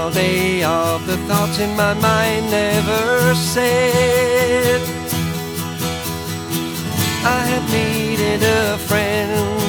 all day of the thoughts in my mind never said. I had needed a friend